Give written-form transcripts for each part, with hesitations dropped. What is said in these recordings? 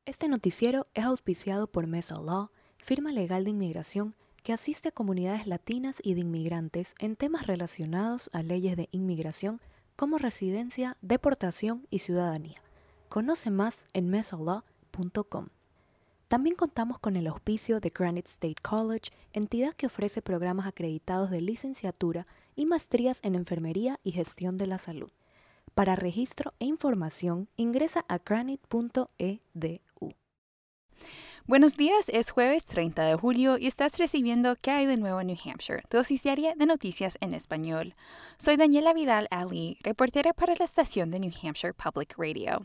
Este noticiero es auspiciado por Mesa Law, firma legal de inmigración que asiste a comunidades latinas y de inmigrantes en temas relacionados a leyes de inmigración como residencia, deportación y ciudadanía. Conoce más en mesalaw.com. También contamos con el auspicio de Granite State College, entidad que ofrece programas acreditados de licenciatura y maestrías en enfermería y gestión de la salud. Para registro e información, ingresa a granite.edu. Buenos días, es jueves 30 de julio y estás recibiendo ¿Qué hay de nuevo en New Hampshire?, dosis diaria de noticias en español. Soy Daniela Vidal Ali, reportera para la estación de New Hampshire Public Radio.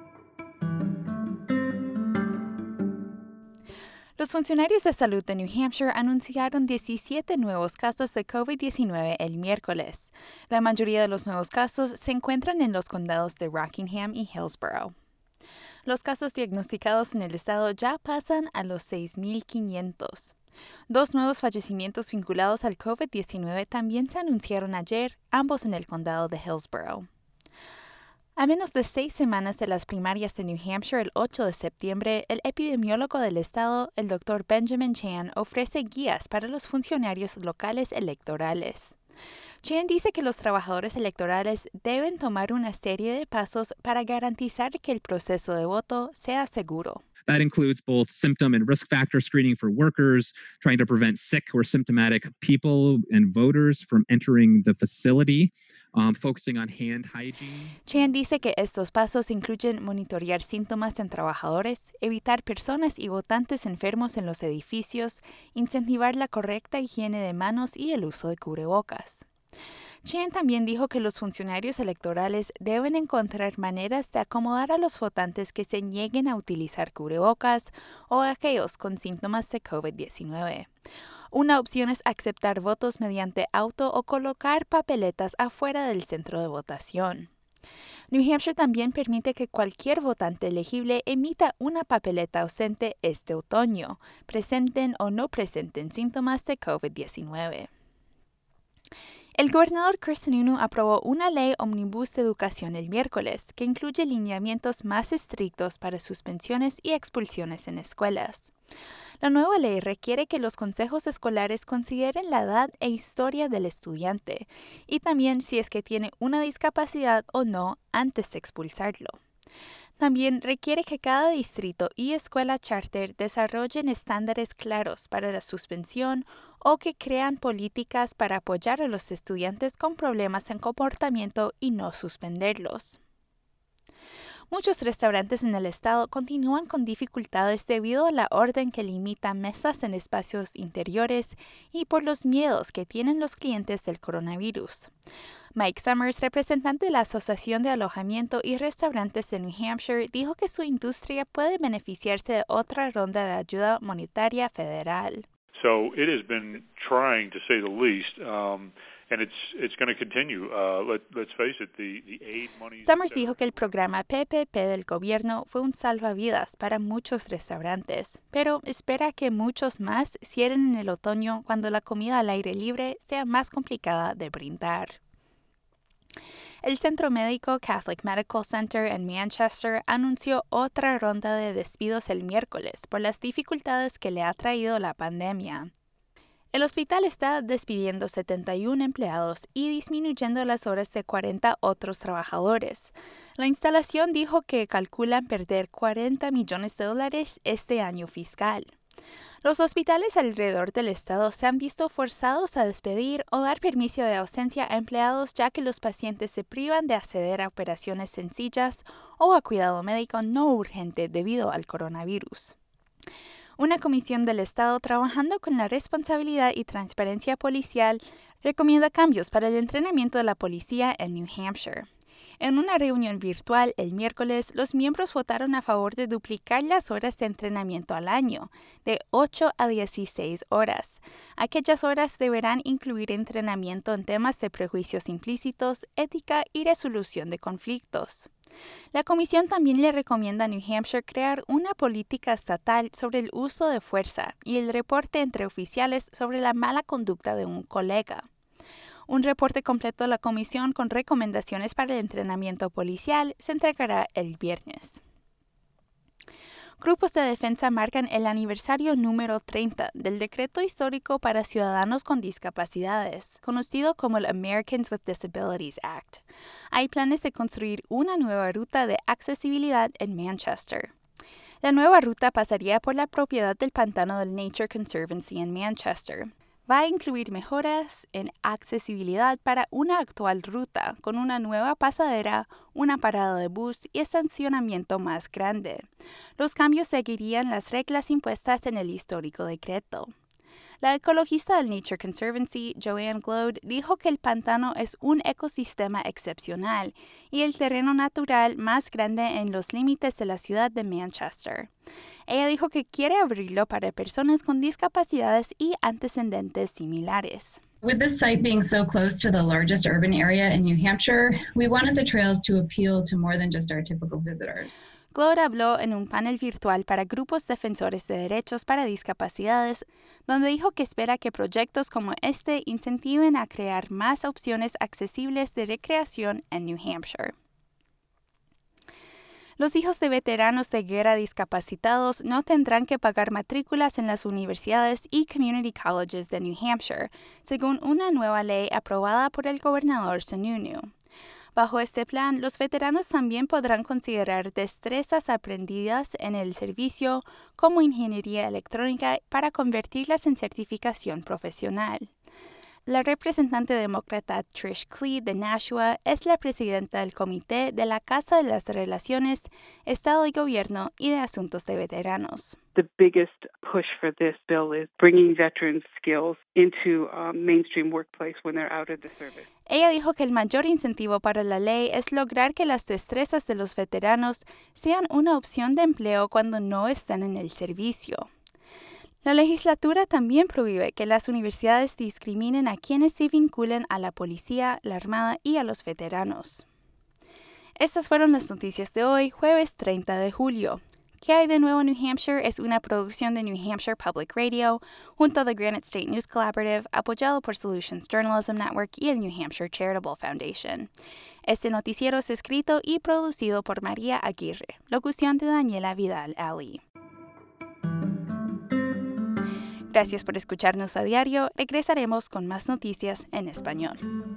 Los funcionarios de salud de New Hampshire anunciaron 17 nuevos casos de COVID-19 el miércoles. La mayoría de los nuevos casos se encuentran en los condados de Rockingham y Hillsborough. Los casos diagnosticados en el estado ya pasan a los 6,500. 2 nuevos fallecimientos vinculados al COVID-19 también se anunciaron ayer, ambos en el condado de Hillsborough. A menos de 6 semanas de las primarias de New Hampshire el 8 de septiembre, el epidemiólogo del estado, el Dr. Benjamin Chan, ofrece guías para los funcionarios locales electorales. Chan dice que los trabajadores electorales deben tomar una serie de pasos para garantizar que el proceso de voto sea seguro. That includes both symptom and risk factor screening for workers, trying to prevent sick or symptomatic people and voters from entering the facility, focusing on hand hygiene. Chan dice que estos pasos incluyen monitorear síntomas en trabajadores, evitar personas y votantes enfermos en los edificios, incentivar la correcta higiene de manos y el uso de cubrebocas. Chan también dijo que los funcionarios electorales deben encontrar maneras de acomodar a los votantes que se nieguen a utilizar cubrebocas o a aquellos con síntomas de COVID-19. Una opción es aceptar votos mediante auto o colocar papeletas afuera del centro de votación. New Hampshire también permite que cualquier votante elegible emita una papeleta ausente este otoño, presenten o no presenten síntomas de COVID-19. El gobernador Chris Sununu aprobó una ley omnibus de educación el miércoles que incluye lineamientos más estrictos para suspensiones y expulsiones en escuelas. La nueva ley requiere que los consejos escolares consideren la edad e historia del estudiante y también si es que tiene una discapacidad o no antes de expulsarlo. También requiere que cada distrito y escuela charter desarrollen estándares claros para la suspensión o que crean políticas para apoyar a los estudiantes con problemas en comportamiento y no suspenderlos. Muchos restaurantes en el estado continúan con dificultades debido a la orden que limita mesas en espacios interiores y por los miedos que tienen los clientes del coronavirus. Mike Summers, representante de la Asociación de Alojamiento y Restaurantes de New Hampshire, dijo que su industria puede beneficiarse de otra ronda de ayuda monetaria federal. So it has been trying, to say the least, and it's going to continue. Let's face it, the aid money. Summers dijo que el programa PPP del gobierno fue un salvavidas para muchos restaurantes, pero espera que muchos más cierren en el otoño cuando la comida al aire libre sea más complicada de brindar. El Centro Médico Catholic Medical Center en Manchester anunció otra ronda de despidos el miércoles por las dificultades que le ha traído la pandemia. El hospital está despidiendo 71 empleados y disminuyendo las horas de 40 otros trabajadores. La instalación dijo que calculan perder $40 millones este año fiscal. Los hospitales alrededor del estado se han visto forzados a despedir o dar permiso de ausencia a empleados ya que los pacientes se privan de acceder a operaciones sencillas o a cuidado médico no urgente debido al coronavirus. Una comisión del estado trabajando con la responsabilidad y transparencia policial recomienda cambios para el entrenamiento de la policía en New Hampshire. En una reunión virtual el miércoles, los miembros votaron a favor de duplicar las horas de entrenamiento al año, de 8 a 16 horas. Aquellas horas deberán incluir entrenamiento en temas de prejuicios implícitos, ética y resolución de conflictos. La comisión también le recomienda a New Hampshire crear una política estatal sobre el uso de fuerza y el reporte entre oficiales sobre la mala conducta de un colega. Un reporte completo de la comisión con recomendaciones para el entrenamiento policial se entregará el viernes. Grupos de defensa marcan el aniversario número 30 del Decreto Histórico para Ciudadanos con Discapacidades, conocido como el Americans with Disabilities Act. Hay planes de construir una nueva ruta de accesibilidad en Manchester. La nueva ruta pasaría por la propiedad del pantano del Nature Conservancy en Manchester. Va a incluir mejoras en accesibilidad para una actual ruta, con una nueva pasadera, una parada de bus y estacionamiento más grande. Los cambios seguirían las reglas impuestas en el histórico decreto. La ecologista del Nature Conservancy, Joanne Glode, dijo que el pantano es un ecosistema excepcional y el terreno natural más grande en los límites de la ciudad de Manchester. Ella dijo que quiere abrirlo para personas con discapacidades y antecedentes similares. With this site being so close to the largest urban area in New Hampshire, we wanted the trails to appeal to more than just our typical visitors. Glode habló en un panel virtual para grupos defensores de derechos para discapacidades, donde dijo que espera que proyectos como este incentiven a crear más opciones accesibles de recreación en New Hampshire. Los hijos de veteranos de guerra discapacitados no tendrán que pagar matrículas en las universidades y community colleges de New Hampshire, según una nueva ley aprobada por el gobernador Sununu. Bajo este plan, los veteranos también podrán considerar destrezas aprendidas en el servicio como ingeniería electrónica para convertirlas en certificación profesional. La representante demócrata Trish Clee de Nashua es la presidenta del Comité de la Casa de las Relaciones, Estado y Gobierno y de Asuntos de Veteranos. The biggest push for this bill is bringing veterans' skills into mainstream workplace when they're out of the service. Ella dijo que el mayor incentivo para la ley es lograr que las destrezas de los veteranos sean una opción de empleo cuando no están en el servicio. La legislatura también prohíbe que las universidades discriminen a quienes se vinculen a la policía, la armada y a los veteranos. Estas fueron las noticias de hoy, jueves 30 de julio. ¿Qué hay de nuevo en New Hampshire? Es una producción de New Hampshire Public Radio, junto a The Granite State News Collaborative, apoyado por Solutions Journalism Network y el New Hampshire Charitable Foundation. Este noticiero es escrito y producido por María Aguirre, locución de Daniela Vidal-Ali. Gracias por escucharnos a diario. Regresaremos con más noticias en español.